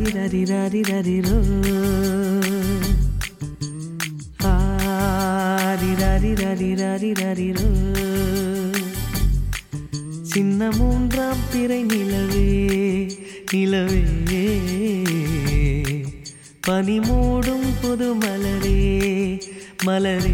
ஆரிரரிரரிரரிரோ ஆரிரரிரரிரரிரோ சின்ன மூன்றாம் பிறை நிலவே நிலவே பனி மூடும் புது மலரே மலரே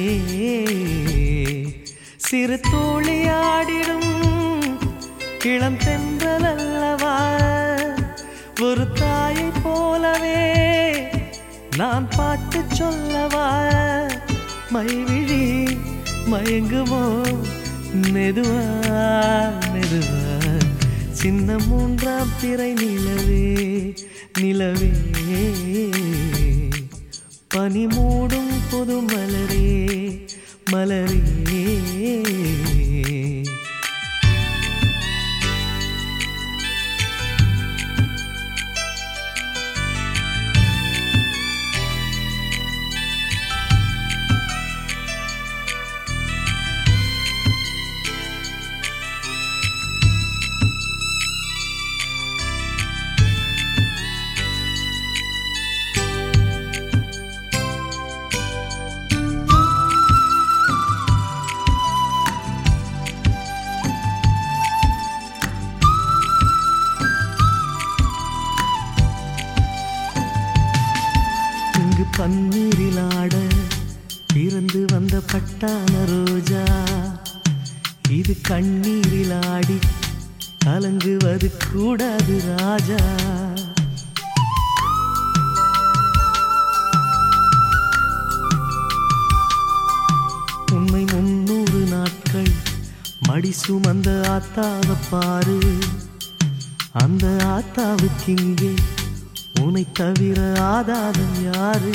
சிறு தோழியாடிடும் இளம் தென்றல் அல்லவா ஒரு தாயை போலவே நான் பாட்டு சொல்லவா மைவிழி மயங்குமோ மெதுவா மெதுவா சின்ன மூன்றாம் பிறை நிலவே நிலவே பனி மூடும் புது மலரே மலரே பன்னீரில் ஆட பிறந்து வந்த பட்டான ரோஜா இது கண்ணீரில் ஆடி கலங்குவது கூடாது ராஜா உண்மை 300 நாட்கள் மடி சுமந்த ஆத்தாவை பாரு அந்த ஆத்தாவுக்கு இங்கே உன்னை தவிர ஆதாரம் யாரு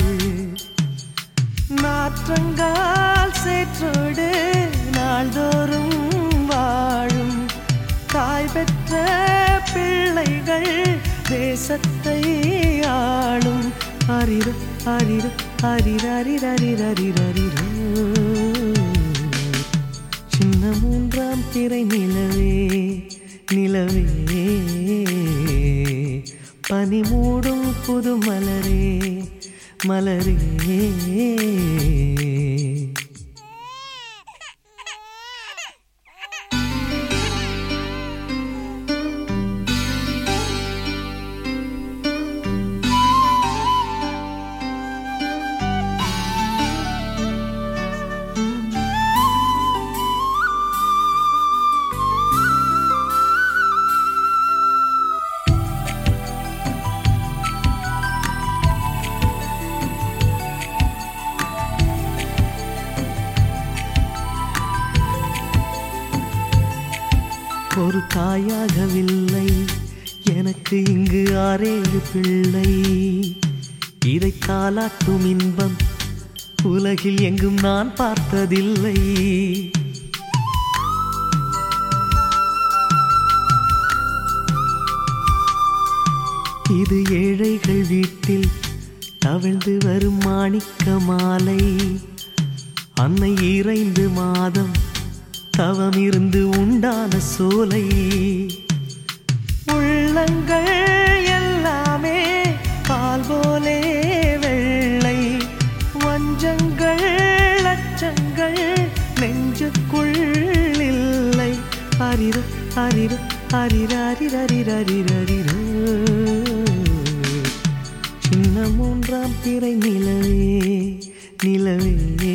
நாற்றங்கால் சேற்றோடு நாள்தோறும் வாழும் தாய் பெற்ற பிள்ளைகள் தேசத்தை ஆளும் அரிர அரிர அரிரரிரரிரரிரோ சின்ன மூன்றாம் பிறை நிலவே நிலவே பனி மூடும் புது மலரே மலரே ஒரு தாயாகவில்லை எனக்கு இங்கு 6-7 பிள்ளை இதை தாலாட்டும் இன்பம் உலகில் எங்கும் நான் பார்த்ததில்லை இது ஏழைகள் வீட்டில் தவழ்ந்து வரும் மாணிக்க மாலை அன்னை 2 மாதம் தவம் இருந்து உண்டான சோலை உள்ளங்கள் எல்லாமே பால் போலே வெள்ளை வஞ்சங்கள் லட்சங்கள் நெஞ்சுக்குள் இல்லை அரிர அரிர அரிரரிரரிரரிரோ சின்ன மூன்றாம் பிறை நிலவே நிலவே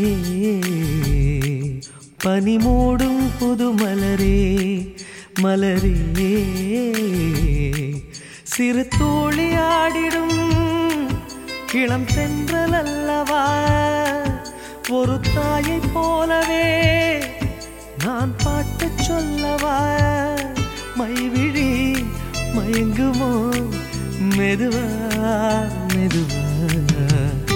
பனி மூடும் புது மலரே மலரே சிறு தோழியாடிடும் இளம் தென்றல் அல்லவா ஒரு தாயை போலவே நான் பாட்டு சொல்லவா மைவிழி மயங்குமோ மெதுவா மெதுவா